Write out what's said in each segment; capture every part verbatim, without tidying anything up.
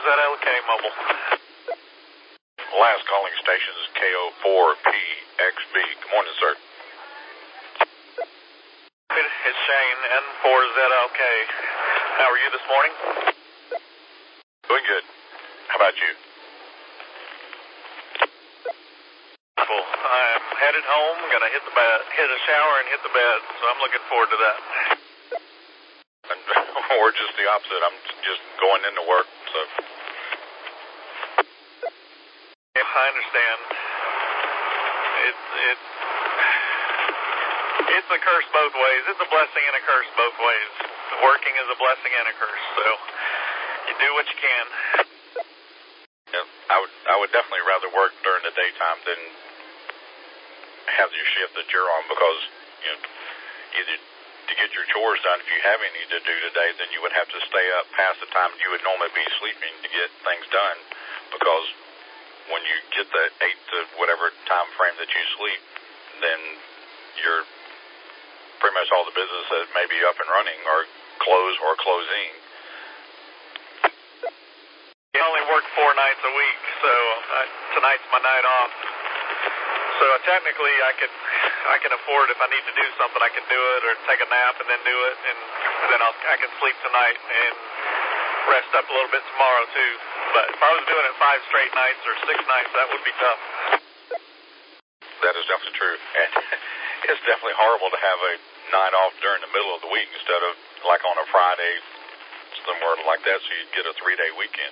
Z L K Mobile. Last calling station is K O four P X B. Good morning, sir. It's Shane, N four Z L K. How are you this morning? Doing good. How about you? Cool. I'm headed home, gonna hit the bed, hit a shower and hit the bed, so I'm looking forward to that. Or just the opposite. I'm just going into work, so. Yeah, I understand. It's it's it's a curse both ways. It's a blessing and a curse both ways. Working is a blessing and a curse, so you do what you can. Yeah, I would I would definitely rather work during the daytime than have your shift that you're on, because you know, either to get your chores done, if you have any to do today, then you would have to stay up past the time you would normally be sleeping to get things done, because when you get the eight to whatever time frame that you sleep, then you're pretty much all the business that may be up and running are closed or closing. I only work four nights a week, so uh, tonight's my night off. So technically, I could I can afford, if I need to do something, I can do it, or take a nap and then do it, and then I'll, I can sleep tonight and rest up a little bit tomorrow too. But if I was doing it five straight nights or six nights, that would be tough. That is definitely true. And it's definitely horrible to have a night off during the middle of the week instead of like on a Friday, somewhere like that, so you'd get a three-day weekend.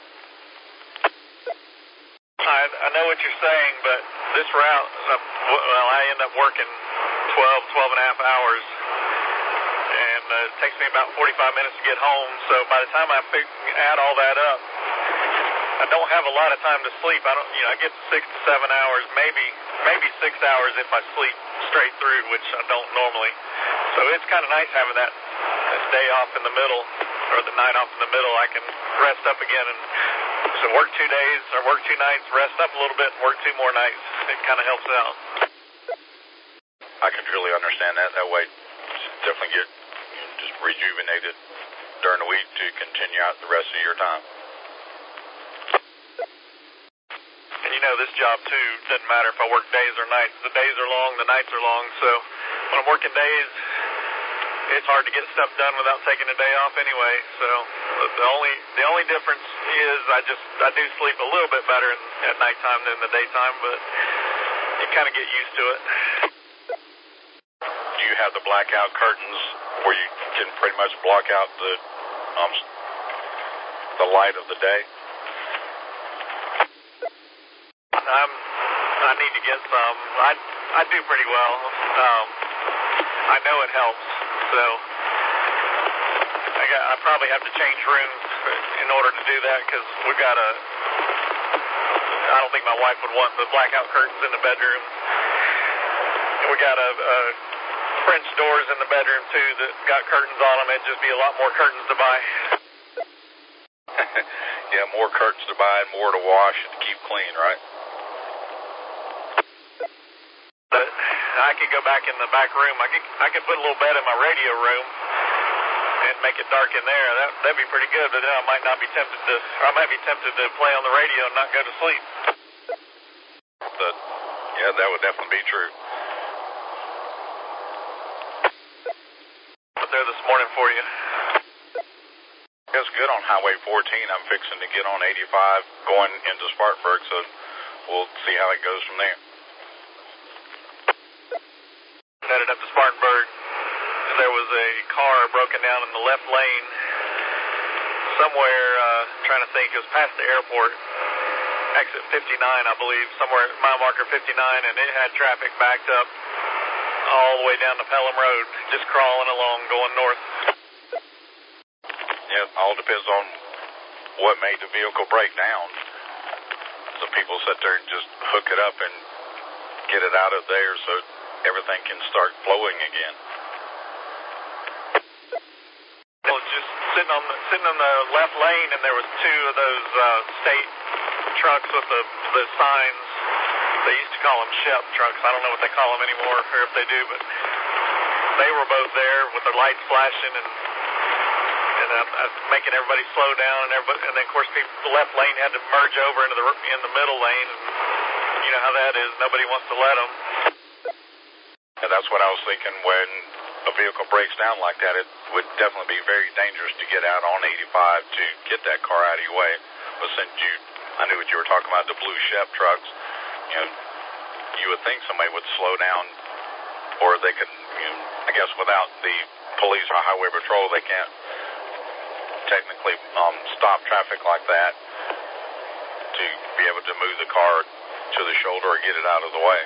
I, I know what you're saying, but this route, uh, well, I end up working twelve, twelve and a half hours, and uh, it takes me about forty-five minutes to get home, so by the time I fig- add all that up, I don't have a lot of time to sleep. I don't, you know, I get six to seven hours, maybe, maybe six hours if I sleep straight through, which I don't normally. So it's kind of nice having that, that day off in the middle, or the night off in the middle. I can rest up again and so work two days or work two nights, rest up a little bit, and work two more nights. It kind of helps out. I can truly understand that. That way, definitely get just rejuvenated during the week to continue out the rest of your time. And you know, this job too, doesn't matter if I work days or nights. The days are long, the nights are long. So when I'm working days, it's hard to get stuff done without taking a day off anyway. So the only the only difference is I just I do sleep a little bit better in, at nighttime than the daytime, but you kind of get used to it. Do you have the blackout curtains where you can pretty much block out the um the light of the day? I'm I need to get some. I I do pretty well. Um, I know it helps. So I got I probably have to change rooms in order to do that, because we got a. I don't think my wife would want the blackout curtains in the bedroom. And we got a, a French doors in the bedroom too that got curtains on them. It'd just be a lot more curtains to buy. Yeah, more curtains to buy and more to wash and to keep clean, right? But I could go back in the back room. I could I could put a little bed in my radio room and make it dark in there. That that'd be pretty good. But then I might not be tempted to. Or I might be tempted to play on the radio and not go to sleep. But yeah, that would definitely be true. But there this morning for you. It's good on Highway fourteen. I'm fixing to get on eighty-five going into Spartanburg, so we'll see how it goes from there. Headed up to Spartanburg. There was a car broken down in the left lane somewhere, uh, trying to think, it was past the airport, exit fifty-nine, I believe, somewhere at mile marker fifty-nine, and it had traffic backed up all the way down to Pelham Road, just crawling along, going north. Yeah, it all depends on what made the vehicle break down. Some people sit there and just hook it up and get it out of there so everything can start flowing again. I was just sitting on the sitting on the left lane, and there was two of those uh, state trucks with the the signs. They used to call them Shep trucks. I don't know what they call them anymore, or if they do, but they were both there with their lights flashing, and and uh, uh, making everybody slow down, and everybody, and then of course people, the left lane had to merge over into the in the middle lane. And you know how that is. Nobody wants to let them. And that's what I was thinking when a vehicle breaks down like that. It would definitely be very dangerous to get out on eighty-five to get that car out of your way. But since you, I knew what you were talking about, the blue Chef trucks, you know, you would think somebody would slow down, or they could, you know, I guess without the police or highway patrol, they can't technically um, stop traffic like that to be able to move the car to the shoulder or get it out of the way.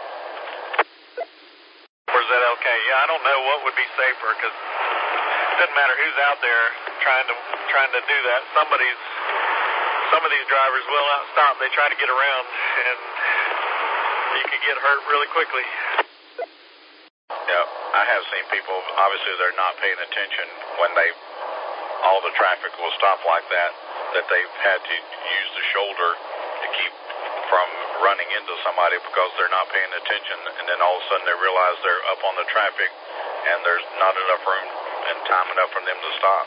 Or is that okay? Yeah, I don't know what would be safer, because it doesn't matter who's out there trying to trying to do that. Somebody's some of these drivers will not stop. They try to get around, and you can get hurt really quickly. Yeah, I have seen people, obviously they're not paying attention when they, all the traffic will stop like that, that they've had to use the shoulder to keep from running into somebody because they're not paying attention, and then all of a sudden they realize they're up on the traffic and there's not enough room and time enough for them to stop.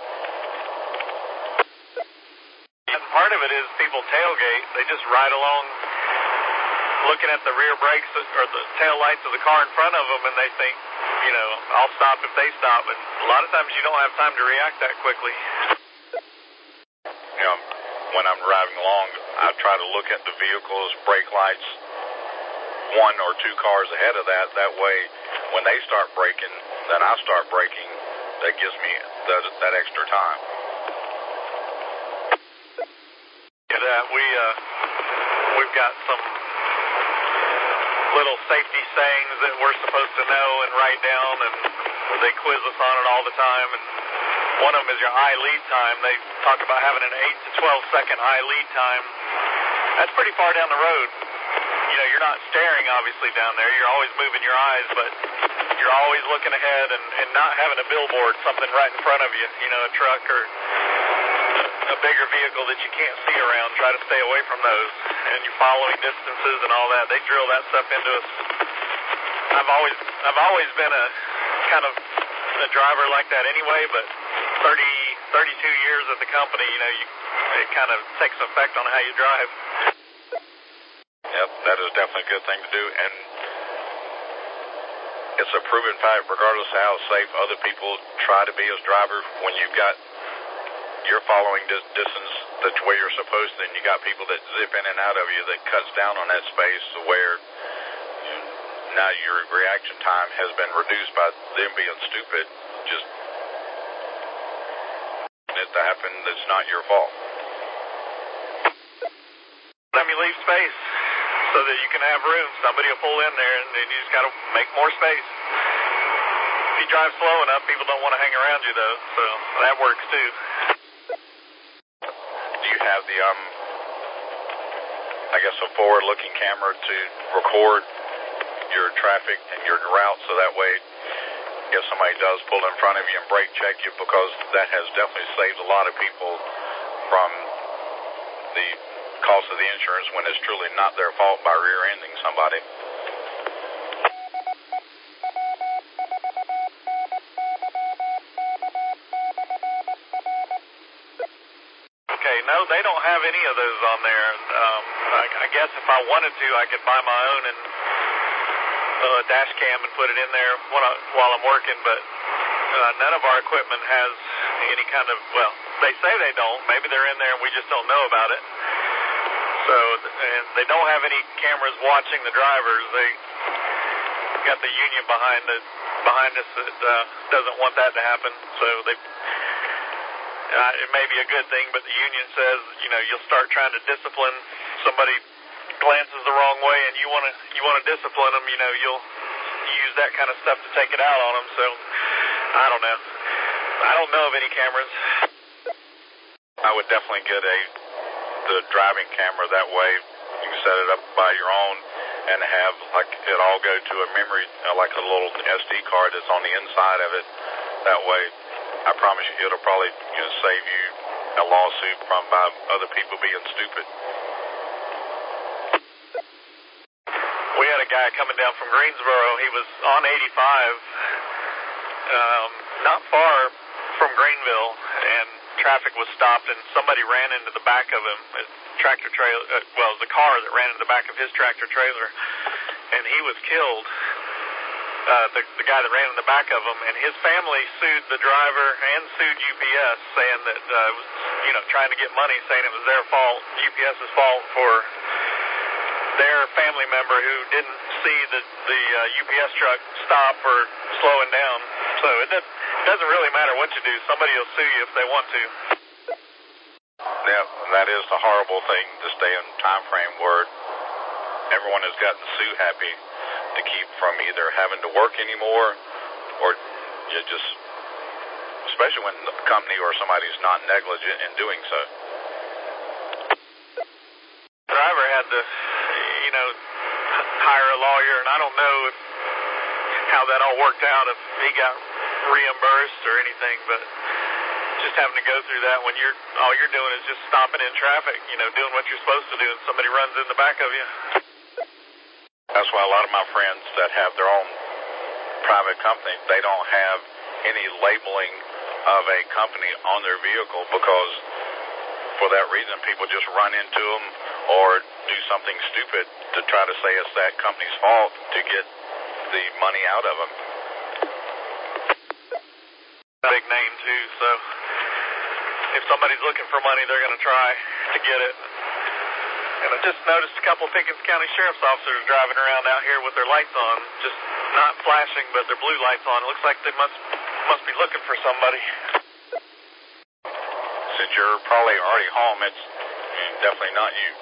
And part of it is people tailgate. They just ride along looking at the rear brakes or the tail lights of the car in front of them, and they think, you know, I'll stop if they stop. And a lot of times you don't have time to react that quickly. You know, when I'm driving along, I try to look at the vehicles, brake lights, one or two cars ahead of that. That way, when they start braking, then I start braking. That gives me that, that extra time. Yeah, that we uh, we've got some little safety sayings that we're supposed to know and write down, and they quiz us on it all the time. And one of them is your eye lead time. They talk about having an eight to twelve second eye lead time. That's pretty far down the road. You know, you're not staring obviously down there. You're always moving your eyes, but you're always looking ahead and, and not having a billboard, something right in front of you, you know, a truck or a bigger vehicle that you can't see around. Try to stay away from those. And you're following distances and all that. They drill that stuff into us. I've always I've always been a kind of a driver like that anyway, but thirty, thirty-two years at the company, you know, you, it kind of takes effect on how you drive. Yep, that is definitely a good thing to do, and it's a proven fact, regardless of how safe other people try to be as driver, when you've got, you're following this distance that's where you're supposed to, and you got people that zip in and out of you that cuts down on that space to where you, now your reaction time has been reduced by them being stupid. Just it to happen, that's not your fault. Let me leave space so that you can have room. Somebody will pull in there, and then you just got to make more space. If you drive slow enough, people don't want to hang around you, though, so that works, too. Do you have the, um, I guess, a forward-looking camera to record your traffic and your route, so that way if somebody does pull in front of you and brake check you, because that has definitely saved a lot of people from the cost of the insurance when it's truly not their fault by rear-ending somebody. Okay, no, they don't have any of those on there. Um, I, I guess if I wanted to, I could buy my own and uh, dash cam and put it in there while, I, while I'm working, but uh, none of our equipment has any kind of, well, they say they don't. Maybe they're in there and we just don't know about it. So, and they don't have any cameras watching the drivers. They got the union behind the behind us that uh, doesn't want that to happen. So they, uh, it may be a good thing, but the union says, you know, you'll start trying to discipline somebody glances the wrong way, and you want to you want to discipline them. You know, you'll use that kind of stuff to take it out on them. So, I don't know. I don't know of any cameras. I would definitely get a the driving camera. That way you can set it up by your own and have like it all go to a memory, uh, like a little S D card that's on the inside of it. That way, I promise you, it'll probably, you know, save you a lawsuit from by other people being stupid. We had a guy coming down from Greensboro. He was on eighty-five, um, not far from Greenville, and traffic was stopped, and somebody ran into the back of him, a tractor trailer, uh, well, it was the car that ran into the back of his tractor trailer, and he was killed. Uh, the, the guy that ran in the back of him, and his family sued the driver and sued U P S, saying that uh, it was, you know, trying to get money, saying it was their fault, UPS's fault for their family member who didn't see the the uh, U P S truck stop or slowing down. So it, does, it doesn't really matter what you do. Somebody will sue you if they want to. Yeah, that is the horrible thing, this day and time frame where everyone has gotten sue happy to keep from either having to work anymore or you just, especially when the company or somebody's not negligent in doing so. The driver had to, you know, hire a lawyer, and I don't know if, how that all worked out, if he got reimbursed or anything, but just having to go through that when you're, all you're doing is just stopping in traffic, you know, doing what you're supposed to do, and somebody runs in the back of you. That's why a lot of my friends that have their own private company, they don't have any labeling of a company on their vehicle because for that reason people just run into them or do something stupid to try to say it's that company's fault to get the money out of them. Big name too, so if somebody's looking for money, they're going to try to get it. And I just noticed a couple of Pickens County Sheriff's officers driving around out here with their lights on, just not flashing, but their blue lights on. It looks like they must must be looking for somebody. Since you're probably already home, it's definitely not you.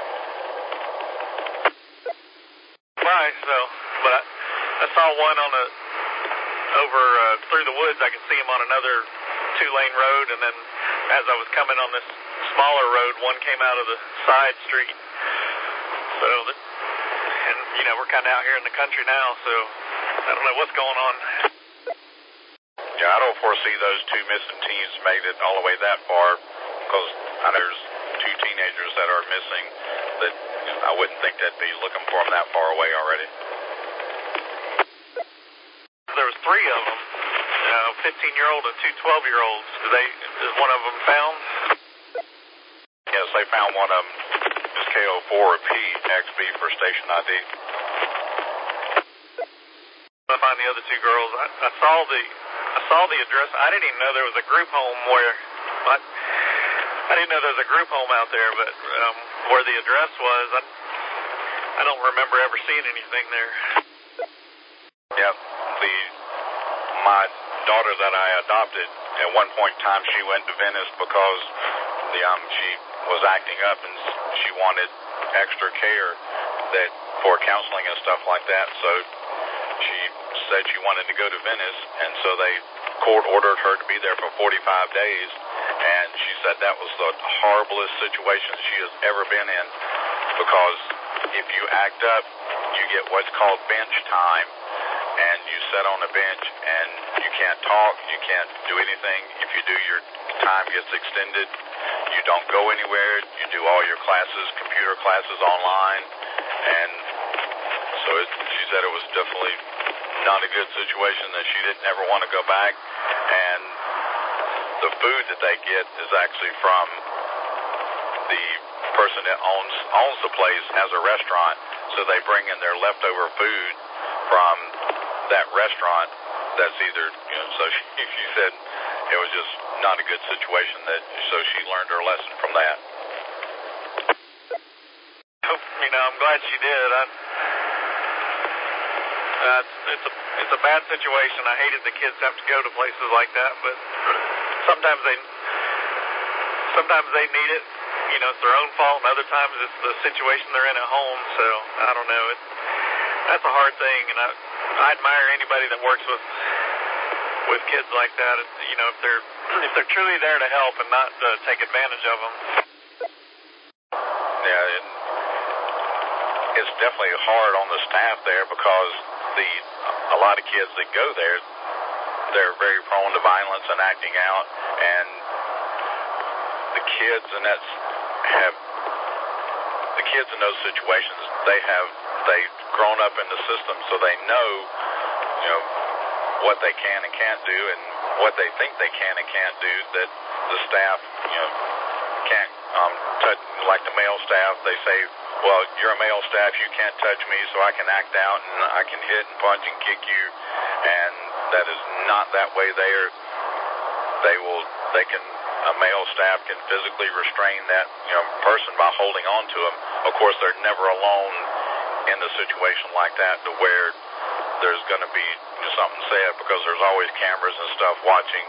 Right, so, but I, I saw one on a, over uh, through the woods. I could see him on another two-lane road, and then as I was coming on this smaller road, one came out of the side street. So, that, and, you know, we're kind of out here in the country now, so I don't know what's going on. Yeah, I don't foresee those two missing teens made it all the way that far because I know there's two teenagers that are missing that I wouldn't think they'd be looking for them that far away already. There was three of them, uh, fifteen-year-old and two twelve-year-olds. Did they, is one of them found? Yes, they found one of them. It's K O four P X B for station I D. I find the other two girls. I, I saw the I saw the address. I didn't even know there was a group home where. I, I didn't know there was a group home out there, but um, where the address was, I, I don't remember ever seeing anything there. Yeah, the my daughter that I adopted at one point in time, she went to Venice because the um she was acting up and she wanted extra care that for counseling and stuff like that. So she said she wanted to go to Venice, and so they court ordered her to be there for forty-five days. And she said that was the horriblest situation she has ever been in because if you act up, you get what's called bench time, and you sit on a bench and you can't talk, you can't do anything. If you do, your time gets extended. You don't go anywhere. You do all your classes, computer classes online, and so it, she said it was definitely not a good situation, that she didn't ever want to go back. And the food that they get is actually from the person that owns owns the place, has a restaurant, so they bring in their leftover food from that restaurant. That's either, you know, so she, she said it was just not a good situation, that so she learned her lesson from that. You know, I'm glad she did. I, uh, it's, it's a it's a bad situation. I hated the kids have to go to places like that, but sometimes they sometimes they need it. You know, it's their own fault, and other times it's the situation they're in at home. So I don't know. It that's a hard thing, and I I admire anybody that works with with kids like that. It, you know, if they're if they're truly there to help and not to take advantage of them. Yeah, it, it's definitely hard on the staff there because the a lot of kids that go there, they're very prone to violence and acting out, and the kids and that's have the kids in those situations, they have they've grown up in the system, so they know, you know, what they can and can't do, and what they think they can and can't do, that the staff, you know, can't um, touch, like the male staff, they say, well, you're a male staff, you can't touch me, so I can act out and I can hit and punch and kick you, and that is not that way there. They will, they can, a male staff can physically restrain that, you know, person by holding on to them. Of course, they're never alone in a situation like that to where there's going to be something said, because there's always cameras and stuff watching.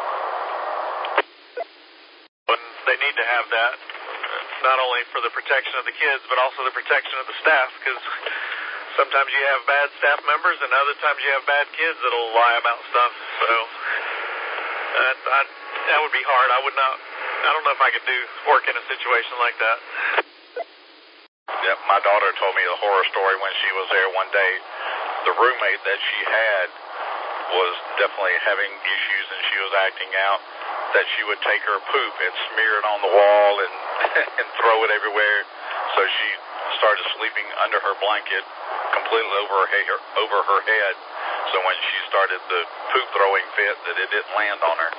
But they need to have that, not only for the protection of the kids, but also the protection of the staff, because sometimes you have bad staff members, and other times you have bad kids that'll lie about stuff. So that, I, that would be hard. I would not. I don't know if I could do work in a situation like that. Yep, my daughter told me a horror story when she was there one day. The roommate that she had was definitely having issues, and she was acting out, that she would take her poop and smear it on the wall and and throw it everywhere. So she started sleeping under her blanket, completely over her hair, over her head. So when she started the poop throwing fit, that it didn't land on her.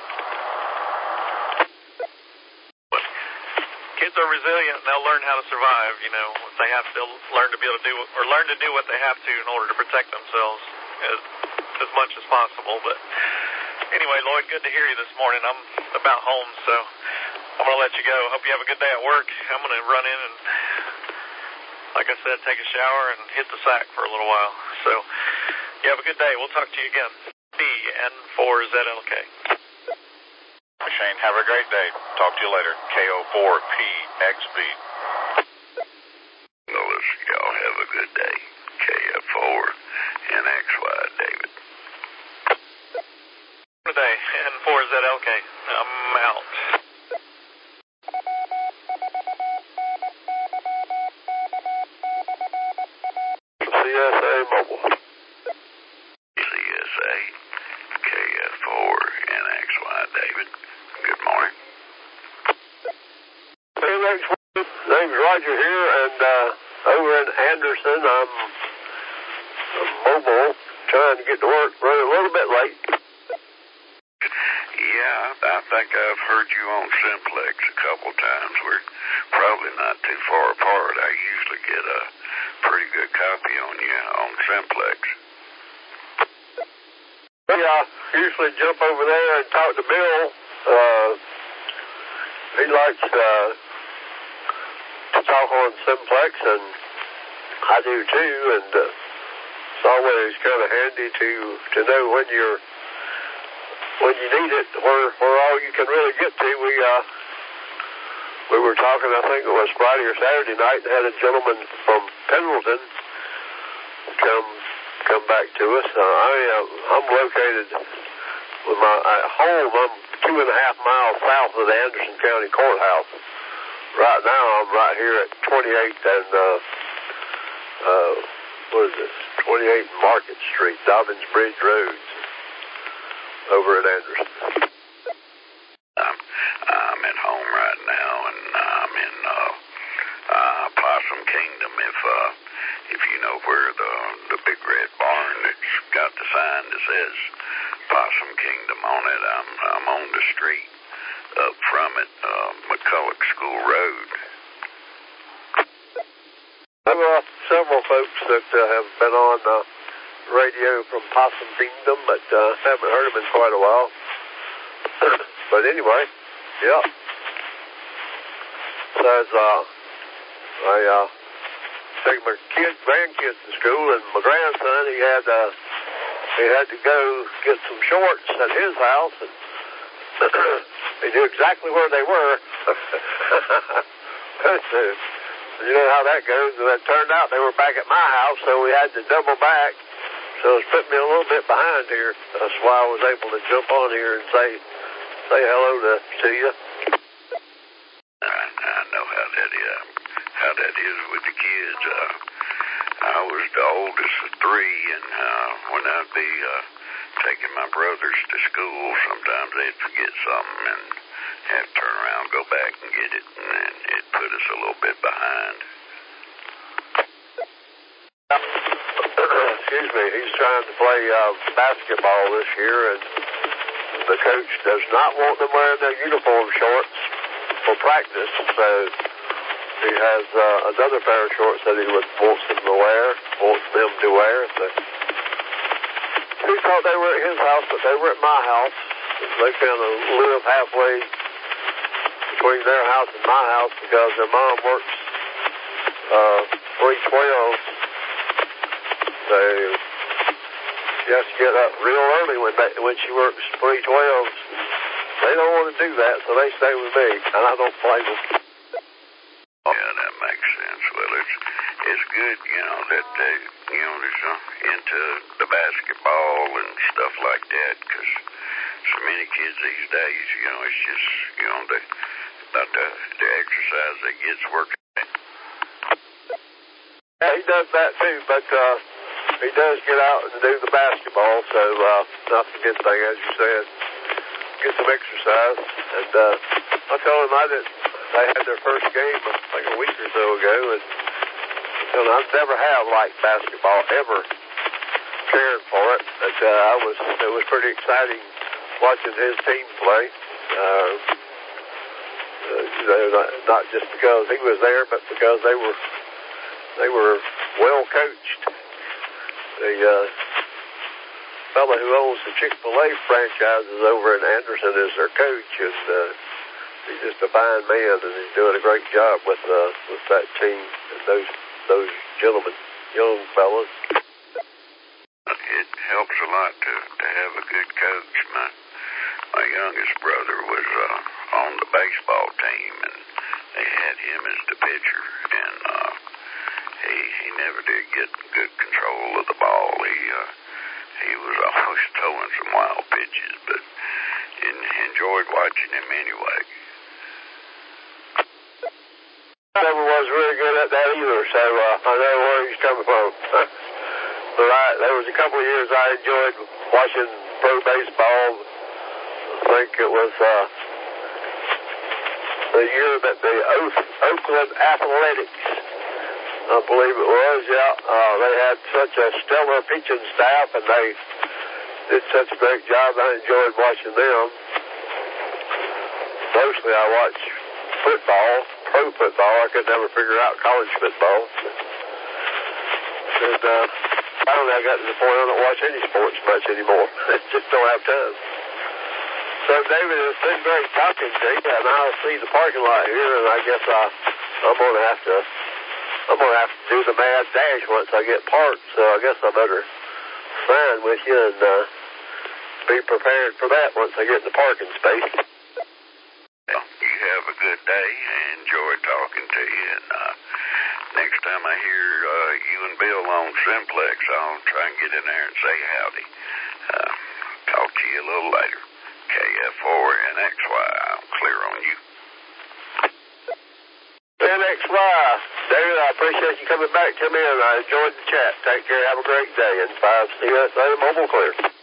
But kids are resilient, and they'll learn how to survive. You know, they have to learn to be able to do, or learn to do what they have to in order to protect themselves as as much as possible. But anyway, Lloyd, good to hear you this morning. I'm about home, so I'm going to let you go. Hope you have a good day at work. I'm going to run in and, like I said, take a shower and hit the sack for a little while. So you have a good day. We'll talk to you again. D N four Z L K. Shane, have a great day. Talk to you later. K O four P X B. Well, listen, y'all have a good day. K F four N X Y, David. Today, N four Z L K. I'm out. C S A Mobile. C S A K F four N X Y, David. Good morning. Hey, N X Y. Name's Roger here, and uh, over in Anderson, I'm, I'm mobile, trying to get to work, running a little bit late. Yeah, I think I've heard you on Simplex a couple times. We're probably not too far apart. I usually get a pretty good copy on you on Simplex. Yeah, I usually jump over there and talk to Bill. Uh, he likes uh, to talk on Simplex, and I do too, and uh, it's always kind of handy to, to know when you're when you need it, where where all you can really get to. We uh we were talking, I think it was Friday or Saturday night, and had a gentleman from Pendleton come come back to us. Uh, I uh, I'm located with my at home. I'm two and a half miles south of the Anderson County Courthouse. Right now, I'm right here at twenty-eighth and uh uh what is this? twenty-eighth and Market Street, Dobbins Bridge Road, over at Anderson. I'm, I'm at home right now, and I'm in uh, uh, Possum Kingdom. If uh, if you know where the the big red barn that's got the sign that says Possum Kingdom on it, I'm I'm on the street up from it, uh, McCulloch School Road. There are several folks that uh, have been on uh, radio from Possum Kingdom, but uh, haven't heard them in quite a while. But anyway, yeah. Says uh, I uh, take my kids, grandkids to school, and my grandson he had uh, he had to go get some shorts at his house, and he knew exactly where they were. You know how that goes. And it turned out they were back at my house, so we had to double back. So it's put me a little bit behind here. That's why I was able to jump on here and say say hello to, to you. I, I know how that is. How that is with the kids. Uh, I was the oldest of three, and uh, when I'd be uh, taking my brothers to school, sometimes they'd forget something and have to turn around, go back and get it, and then it put us a little bit behind. excuse me, he's trying to play uh, basketball this year, and the coach does not want them wearing their uniform shorts for practice, so he has uh, another pair of shorts that he would wants them to wear, wants them to wear. So he thought they were at his house, but they were at my house. They kind of live halfway between their house and my house because their mom works uh, three twelve. So she has to get up real early when they, when she works three twelves. They don't want to do that, so they stay with me, and I don't blame them. Yeah, that makes sense. Well, it's it's good, you know, that they, you know, they're so into the basketball and stuff like that, because so many kids these days, you know, it's just, you know, the not the, the exercise that gets working. Yeah, he does that too, but uh, he does get out and do the basketball, so uh, that's a good thing, as you said. Get some exercise, and uh, I told him I did. They had their first game, I think a week or so ago, and, and I've never have liked basketball ever, cared for it. But uh, I was, it was pretty exciting watching his team play. Uh, uh, you know, not, not just because he was there, but because they were they were well coached. The uh, fellow who owns the Chick-fil-A franchises over in Anderson is their coach, and uh, he's just a fine man, and he's doing a great job with uh, with that team and those those gentlemen, young fellas. It helps a lot to, to have a good coach. My my youngest brother was uh, on the baseball team, and they had him as the pitcher, and uh, he he never did get good control of the ball. He uh, he was always throwing some wild pitches, but en- enjoyed watching him anyway. Never was really good at that either, so uh, I know where he's coming from. But I, there was a couple of years I enjoyed watching pro baseball. I think it was uh, the year that the o- Oakland Athletics, I believe it was, yeah. Uh, they had such a stellar pitching staff, and they did such a great job. I enjoyed watching them. Mostly I watch football, pro football. I could never figure out college football. And uh, finally I got to the point I don't watch any sports much anymore. Just don't have time. So, David, it's been great talking to you, and I'll see the parking lot here, and I guess I, I'm going to have to I'm going to have to do the mad dash once I get parked, so I guess I better sign with you and uh, be prepared for that once I get in the parking space. Well, you have a good day. I enjoyed talking to you, and uh, next time I hear uh, you and Bill on Simplex, I'll try and get in there and say howdy. Uh, talk to you a little later. K F four N X Y, I'm clear on you. N X Y, David, I appreciate you coming back to me, and I enjoyed the chat. Take care. Have a great day. And five C S A Mobile Clear.